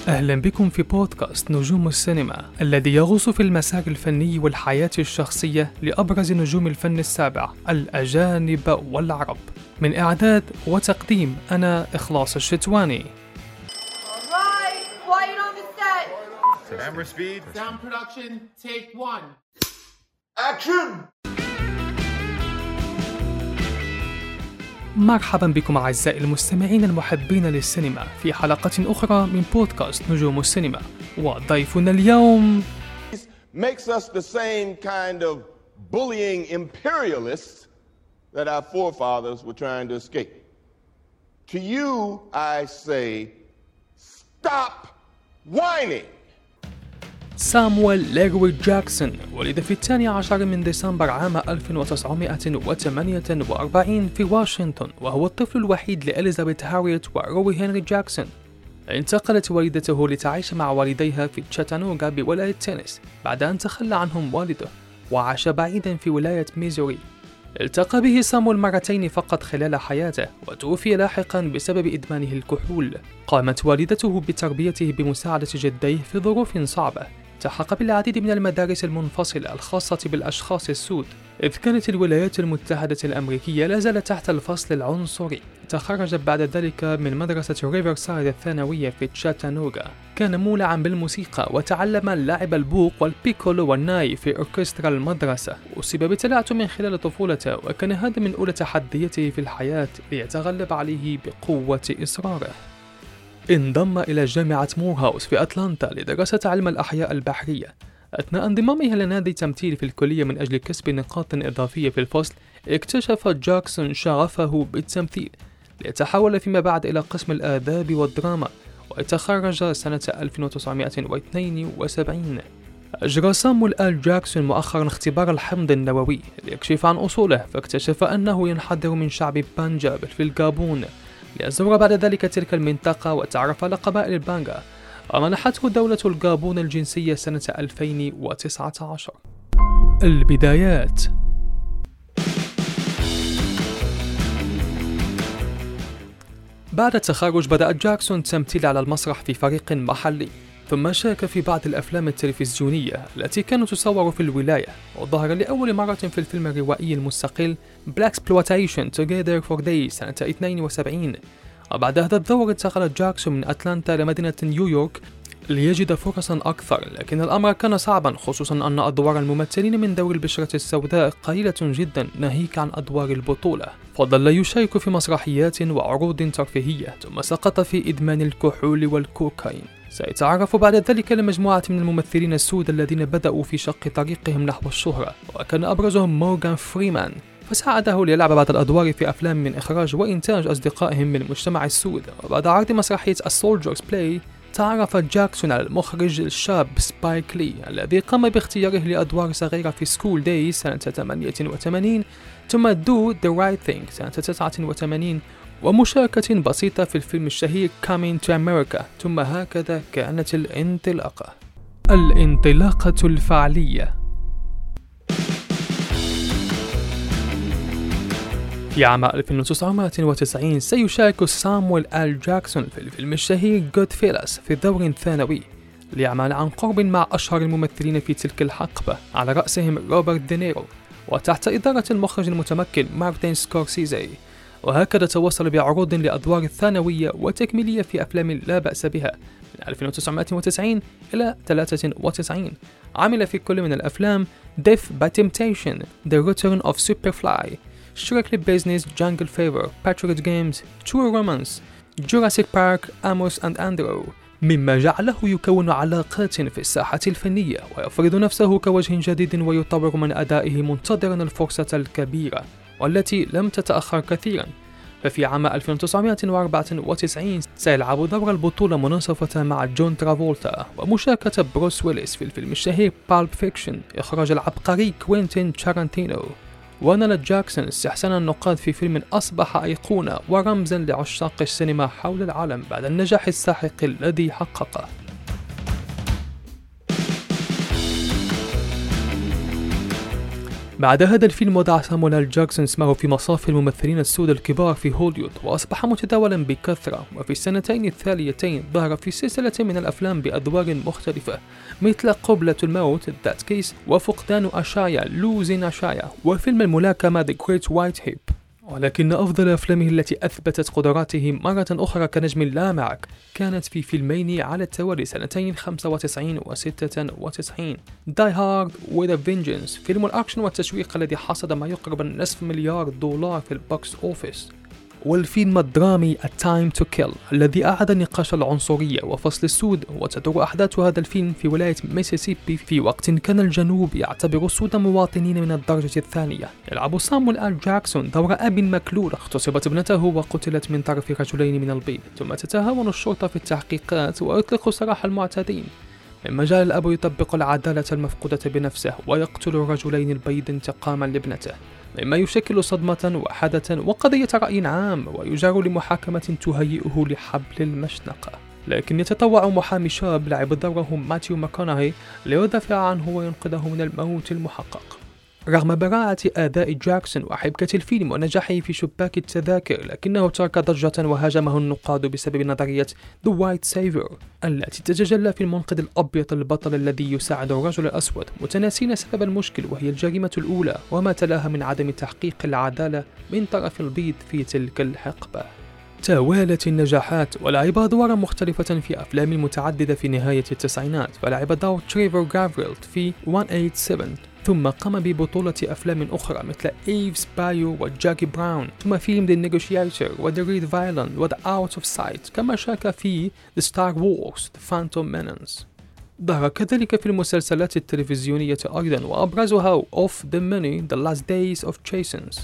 أهلا بكم في بودكاست نجوم السينما الذي يغوص في المسار الفني والحياة الشخصية لأبرز نجوم الفن السابع الأجانب والعرب. من إعداد وتقديم أنا إخلاص الشتواني. Camera speed. Sound production, take one. Action! مرحبا بكم أعزائي المستمعين المحبين للسينما في حلقة أخرى من بودكاست نجوم السينما، وضيفنا اليوم Makes us the same kind of bullying imperialists that our forefathers were trying to escape. To you, I say, stop whining. سامويل ليروي جاكسون ولد في 12 من ديسمبر عام 1948 في واشنطن، وهو الطفل الوحيد لإليزابيث هاريت وروي هنري جاكسون. انتقلت والدته لتعيش مع والديها في تشاتانوغا بولاية تينيس بعد أن تخلى عنهم والده، وعاش بعيدا في ولاية ميزوري. التقى به سامويل مرتين فقط خلال حياته، وتوفي لاحقا بسبب إدمانه الكحول. قامت والدته بتربيته بمساعدة جديه في ظروف صعبة. التحق بالعديد من المدارس المنفصلة الخاصة بالأشخاص السود، إذ كانت الولايات المتحدة الأمريكية لا زالت تحت الفصل العنصري. تخرج بعد ذلك من مدرسة ريفرسايد الثانوية في تشاتانوغا. كان مولعا بالموسيقى وتعلم لعب البوق والبيكولو والناي في أوركسترا المدرسة. أصيب بتلعثم خلال طفولته، وكان هذا من أولى تحدياته في الحياة ليتغلب عليه بقوة إصراره. انضم إلى جامعة مورهاوس في أتلانتا لدراسة علم الأحياء البحرية. أثناء انضمامه لنادي تمثيل في الكلية من أجل كسب نقاط إضافية في الفصل، اكتشف جاكسون شغفه بالتمثيل، ليتحول فيما بعد إلى قسم الآداب والدراما، ويتخرج سنة 1972. أجرى سامويل آل جاكسون مؤخرا اختبار الحمض النووي ليكشف عن أصوله، فاكتشف أنه ينحدر من شعب بنجاب في الغابون، ليزور بعد ذلك تلك المنطقة وتعرف على قبائل البانغا، ومنحته دولة الغابون الجنسية سنة 2019. البدايات. بعد التخرج بدأ جاكسون التمثيل على المسرح في فريق محلي، ثم شارك في بعض الأفلام التلفزيونية التي كانت تصور في الولاية، وظهر لأول مرة في الفيلم الروائي المستقل Blaxploitation Together for Days سنة 72. وبعد هذا الدور انتقل جاكسون من أتلانتا لمدينة نيويورك ليجد فرصا أكثر، لكن الأمر كان صعبا، خصوصا أن أدوار الممثلين من ذوي البشرة السوداء قليلة جدا ناهيك عن أدوار البطولة. فظل يشارك في مسرحيات وعروض ترفيهية، ثم سقط في إدمان الكحول والكوكايين. سيتعرف بعد ذلك لمجموعة من الممثلين السود الذين بدأوا في شق طريقهم نحو الشهرة، وكان أبرزهم مورغان فريمان، فساعده ليلعب بعض الأدوار في أفلام من إخراج وإنتاج أصدقائهم من المجتمع السود. وبعد عرض مسرحية A Soldier's Play تعرف جاكسون على المخرج الشاب سبايك لي، الذي قام باختياره لأدوار صغيرة في سكول داي سنة 88، ثم Do the Right Thing سنة 89، ومشاركة بسيطة في الفيلم الشهير Coming to America. ثم هكذا كانت الانطلاقة الفعلية. في عام 1990 سيشارك سامويل آل جاكسون في الفيلم الشهير Goodfellas في دور ثانوي، ليعمل عن قرب مع أشهر الممثلين في تلك الحقبة، على رأسهم روبرت دينيرو، وتحت إدارة المخرج المتمكن مارتن سكورسيزي. وهكذا تواصل بعروض لأدوار الثانوية وتكميلية في أفلام لا بأس بها من 1990 إلى 93. عمل في كل من الأفلام Death by Temptation, The Return of Superfly, Strictly Business, Jungle Fever, Patriot Games, True Romance, Jurassic Park, Amos and Andrew، مما جعله يكون علاقات في الساحة الفنية ويفرض نفسه كوجه جديد ويطور من أدائه منتظرا الفرصة الكبيرة والتي لم تتأخر كثيرا. ففي عام 1994 سيلعب دور البطولة مناصفة مع جون ترافولتا ومشاركة بروس ويليس في الفيلم الشهير بالب فيكشن إخراج العبقري كوينتين تارانتينو. ونال جاكسون استحسان النقاد في فيلم أصبح أيقونة ورمزا لعشاق السينما حول العالم بعد النجاح الساحق الذي حققه. بعد هذا الفيلم وضع سامويل آل جاكسون اسمه في مصاف الممثلين السود الكبار في هوليوود، وأصبح متداولا بكثرة، وفي السنتين التاليتين ظهر في سلسلة من الأفلام بأدوار مختلفة مثل قبلة الموت That Case، وفقدان أشايا Losing أشايا، وفيلم الملاكمة The Great White Hype. ولكن أفضل أفلامه التي أثبتت قدراته مرة أخرى كنجم لامع كانت في فيلمين على التوالي سنتين 95 و 96. Die Hard with a Vengeance، فيلم الأكشن والتشويق الذي حصد ما يقرب $500 مليار في البوكس أوفيس، والفيلم الدرامي A Time to Kill الذي أعاد نقاش العنصرية وفصل السود، وتدور أحداث هذا الفيلم في ولاية ميسيسيبي في وقت كان الجنوب يعتبر السود مواطنين من الدرجة الثانية. يلعب سامويل آل جاكسون دور أب مكلول اغتصبت ابنته وقتلت من طرف رجلين من البيض، ثم تتهاون الشرطة في التحقيقات ويطلق سراح المعتدين، مما جعل الأب يطبق العدالة المفقودة بنفسه ويقتل الرجلين البيض انتقاما لابنته، مما يشكل صدمة وحدة وقضية رأي عام، ويجار لمحاكمة تهيئه لحبل المشنقة. لكن يتطوع محامي شاب لعب دوره ماتيو ماكونهي ليدافع عنه وينقذه من الموت المحقق. رغم براعة أداء جاكسون وحبكة الفيلم ونجاحه في شباك التذاكر، لكنه ترك ضجة وهاجمه النقاد بسبب نظرية The White Savior التي تتجلى في المنقذ الأبيض البطل الذي يساعد الرجل الأسود، متناسين سبب المشكل وهي الجريمة الأولى وما تلاها من عدم تحقيق العدالة من طرف البيض في تلك الحقبة. توالت النجاحات ولعب أدوارا مختلفة في أفلام متعددة في نهاية التسعينات، فلعب دور تريفور غافريلد في 187، ثم قام ببطولة أفلام أخرى مثل إيفز بايو وجاكي براون، ثم فيلم The Negotiator و The Red Violin و The Out of Sight، كما شارك في The Star Wars The Phantom Menace. ظهر كذلك في المسلسلات التلفزيونية أيضا، وأبرزها Of the Money The Last Days of Chasen's.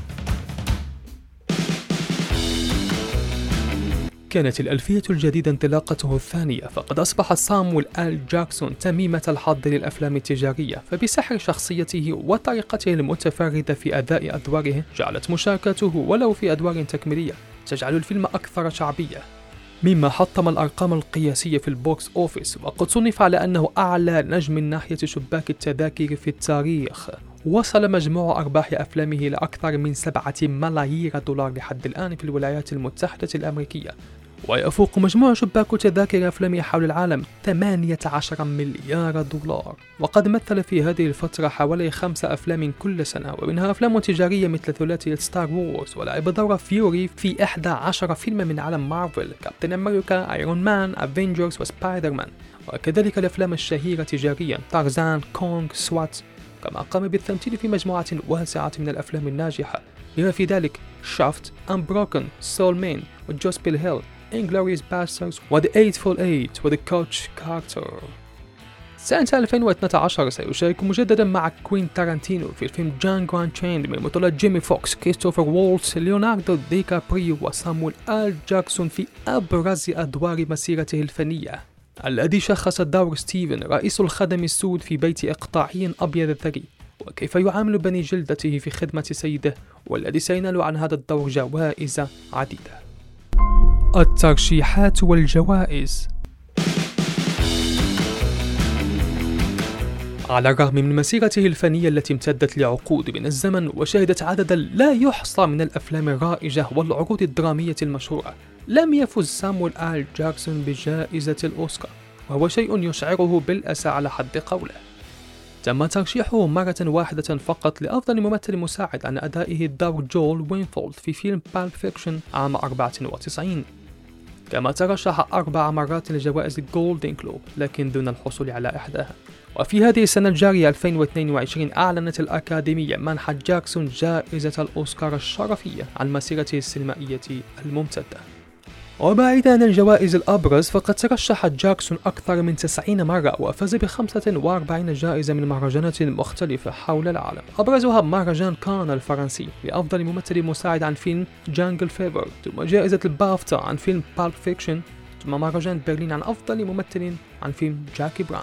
كانت الألفية الجديدة انطلاقته الثانية، فقد أصبح سامويل آل جاكسون تميمة الحظ للأفلام التجارية، فبسحر شخصيته وطريقته المتفردة في أداء أدواره جعلت مشاركته ولو في أدوار تكميلية تجعل الفيلم أكثر شعبية، مما حطم الأرقام القياسية في البوكس أوفيس، وقد صنف على أنه أعلى نجم من ناحية شباك التذاكر في التاريخ. وصل مجموع أرباح أفلامه إلى أكثر من $7 ملايير لحد الآن في الولايات المتحدة الأمريكية، ويفوق مجموع شباك تذاكر أفلامه حول العالم $18 مليار، وقد مثل في هذه الفترة حوالي 5 أفلام كل سنة، ومنها أفلام تجارية مثل ثلاثية ستار وورز، ولعب دور فيوري في 11 فيلم من عالم مارفل، كابتن أمريكا، أيرون مان، أفينجرز وسبايدر مان، وكذلك الأفلام الشهيرة تجاريا تارزان، كونغ، سوات، كما قام بالتمثيل في مجموعة واسعة من الأفلام الناجحة بما في ذلك شافت، أنبروكن، سول مين، وجوسبيل هيل، Inglourious Basterds و The Eightful Eight و The Coach Carter. سنة 2012 سيشارك مجددا مع كوين تارانتينو في الفيلم جانجو أنشيند من بطولة جيمي فوكس، كريستوفر وولتز، ليوناردو دي كابريو وسامويل آل جاكسون في أبرز أدوار مسيرته الفنية، الذي شخص دور ستيفن رئيس الخدم السود في بيت إقطاعي أبيض ثري، وكيف يعامل بني جلدته في خدمة سيده، والذي سينال عن هذا الدور جوائز عديدة. الترشيحات والجوائز. على الرغم من مسيرته الفنية التي امتدت لعقود من الزمن وشهدت عددا لا يحصى من الأفلام الرائجة والعروض الدرامية المشهورة، لم يفز سامويل آل جاكسون بجائزة الأوسكار، وهو شيء يشعره بالأسى على حد قوله. تم ترشيحه مرة واحدة فقط لأفضل ممثل مساعد عن أدائه دور جول وينفولد في فيلم بالب فيكشن عام 94، كما ترشح 4 مرات لجوائز الجولدن جلوب لكن دون الحصول على إحداها. وفي هذه السنة الجارية 2022 أعلنت الأكاديمية منح جاكسون جائزة الأوسكار الشرفية عن مسيرته السينمائية الممتدة. وبعيدا عن الجوائز الأبرز، فقد ترشح جاكسون أكثر من 90 مرة وفاز ب45 جائزة من مهرجانات مختلفة حول العالم، أبرزها مهرجان كان الفرنسي لأفضل ممثل مساعد عن فيلم جانجل فيفر، ثم جائزة البافتا عن فيلم بالب فيكشن، ثم مهرجان برلين عن أفضل ممثل عن فيلم جاكي براون.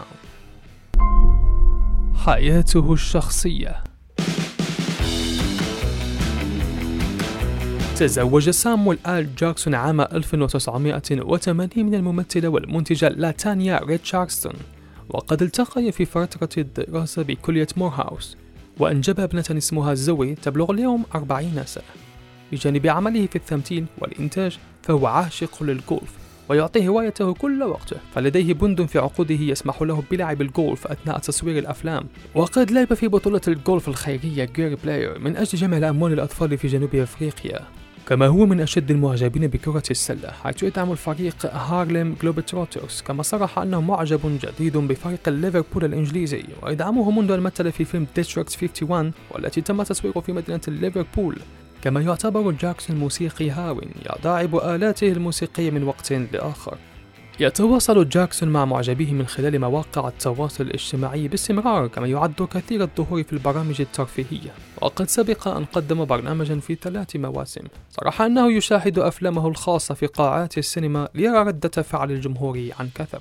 حياته الشخصية. تزوج سامويل آل جاكسون عام 1980 من الممثلة والمنتجة لاتانيا ريتشاردسون، وقد التقيا في فترة الدراسة بكلية مورهاوس، وأنجب ابنة اسمها زوي تبلغ اليوم 40 سنة. بجانب عمله في التمثيل والإنتاج فهو عاشق للجولف ويعطي هوايته كل وقته، فلديه بند في عقوده يسمح له بلعب الجولف أثناء تصوير الأفلام، وقد لعب في بطولة الجولف الخيرية جير بلاير من أجل جمع الأموال للأطفال في جنوب أفريقيا. كما هو من أشد المعجبين بكرة السلة، حيث يدعم الفريق هارلم جلوبتروترز، كما صرح أنه معجب جديد بفريق ليفربول الإنجليزي ويدعمه منذ أن مثل في فيلم ديستريكت 51 والتي تم تصويره في مدينة ليفربول. كما يعتبر جاكسون موسيقي هاو يضاعب آلاته الموسيقية من وقت لآخر. يتواصل جاكسون مع معجبيه من خلال مواقع التواصل الاجتماعي باستمرار، كما يعد كثير الظهور في البرامج الترفيهية، وقد سبق أن قدم برنامجا في 3 مواسم. صرح أنه يشاهد أفلامه الخاصة في قاعات السينما ليرى ردة فعل الجمهور عن كثب.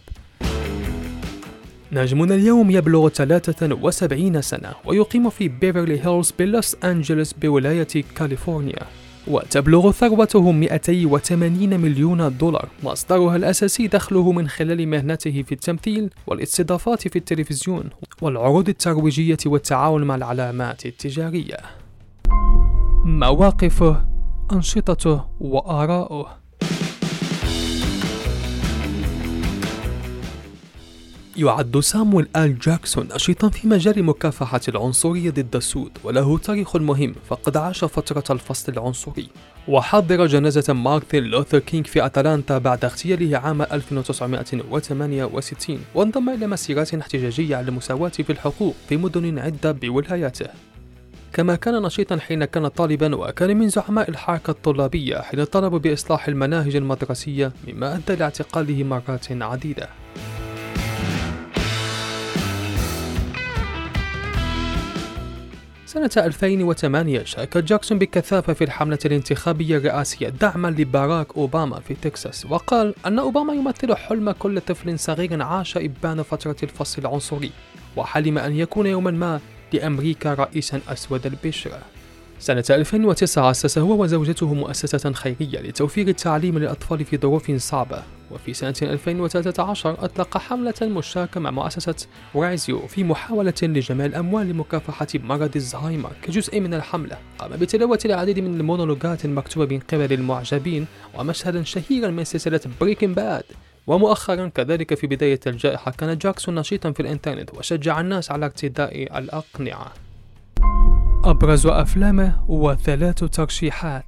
نجمنا اليوم يبلغ 73 سنة ويقيم في بيفرلي هيلز بلوس أنجلوس بولاية كاليفورنيا، وتبلغ ثروته 280 مليون دولار، مصدرها الأساسي دخله من خلال مهنته في التمثيل والاستضافات في التلفزيون والعروض الترويجية والتعاون مع العلامات التجارية. مواقفه، أنشطته وآراؤه. يعد سامويل آل جاكسون نشيطا في مجال مكافحة العنصرية ضد السود، وله تاريخ مهم، فقد عاش فترة الفصل العنصري وحضر جنازة مارتن لوثر كينغ في أتلانتا بعد اغتياله عام 1968، وانضم إلى مسيرات احتجاجية على المساواة في الحقوق في مدن عدة بولاياته. كما كان نشيطا حين كان طالبا، وكان من زعماء الحركة الطلابية حين طلبوا بإصلاح المناهج المدرسية، مما أدى لاعتقاله مرات عديدة. سنة 2008 شارك جاكسون بكثافة في الحملة الانتخابية الرئاسية دعما لباراك أوباما في تكساس، وقال أن أوباما يمثل حلم كل طفل صغير عاش إبان فترة الفصل العنصري، وحلم أن يكون يوما ما لأمريكا رئيسا أسود البشرة. سنة 2009 أسس هو وزوجته مؤسسة خيرية لتوفير التعليم للأطفال في ظروف صعبة، وفي سنة 2013 أطلق حملة مشتركة مع مؤسسة رايزيو في محاولة لجمع الأموال لمكافحة مرض الزهايمر. كجزء من الحملة قام بتلاوة العديد من المونولوجات المكتوبة من قبل المعجبين ومشهدا شهيرا من سلسلة بريكنج باد. ومؤخرا كذلك في بداية الجائحة كان جاكسون نشيطا في الإنترنت وشجع الناس على ارتداء الأقنعة. أبرز أفلامه و3 ترشيحات.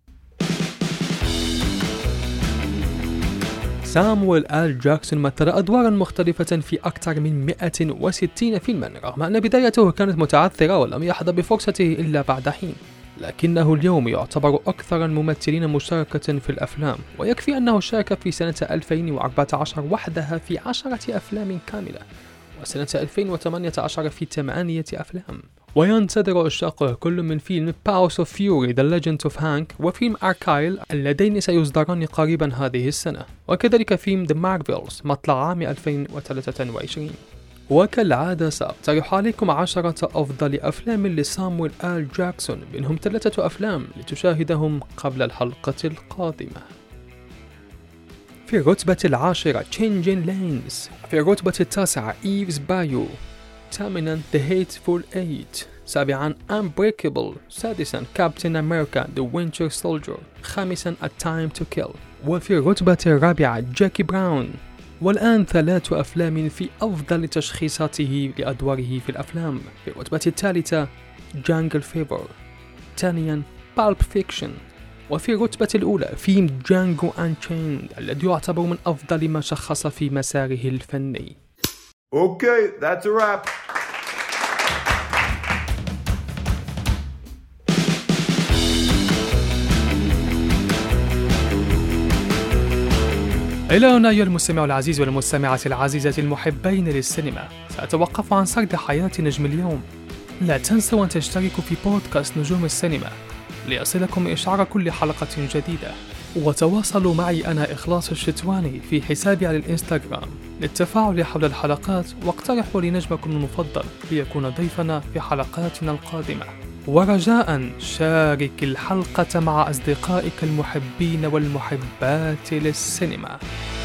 سامويل آل جاكسون مثل أدوارا مختلفة في أكثر من 160 فيلما، رغم أن بدايته كانت متعثرة ولم يحظى بفرصته إلا بعد حين، لكنه اليوم يعتبر أكثر الممثلين مشاركة في الأفلام، ويكفي أنه شارك في سنة 2014 وحدها في 10 أفلام كاملة، وسنة 2018 في 8 أفلام. وينتظر عشاقه كل من فيلم Powers of Fury The Legend of Hank وفيلم Argyle اللذين سيصدران قريبا هذه السنة، وكذلك فيلم The Marvels مطلع عام 2023. وكالعادة سأقترح عليكم 10 أفضل أفلام لسامويل آل جاكسون، منهم 3 أفلام لتشاهدهم قبل الحلقة القادمة. في الرتبة 10 Changing Lanes، في الرتبة 9 Eve's Bayou، 8 The Hateful Eight، 7 Unbreakable، 6 Captain America The Winter Soldier، 5 A Time to Kill، وفي الرتبة 4 جاكي براون. والآن 3 أفلام في أفضل تشخيصاته لأدواره في الأفلام. في الرتبة 3 Jungle Fever، ثانيا Pulp Fiction، وفي الرتبة الأولى فيلم Django Unchained الذي يعتبر من أفضل ما شخص في مساره الفني. Okay, that's a wrap. إلى هنا أيها المستمع العزيز والمستمعة العزيزة المحبين للسينما، سأتوقف عن سرد حياة نجم اليوم. لا تنسوا أن تشتركوا في بودكاست نجوم السينما ليصلكم إشعار كل حلقة جديدة، وتواصلوا معي أنا إخلاص الشتواني في حسابي على الإنستغرام للتفاعل حول الحلقات، واقترحوا لنجمكم المفضل ليكون ضيفنا في حلقاتنا القادمة. ورجاء شارك الحلقة مع أصدقائك المحبين والمحبات للسينما.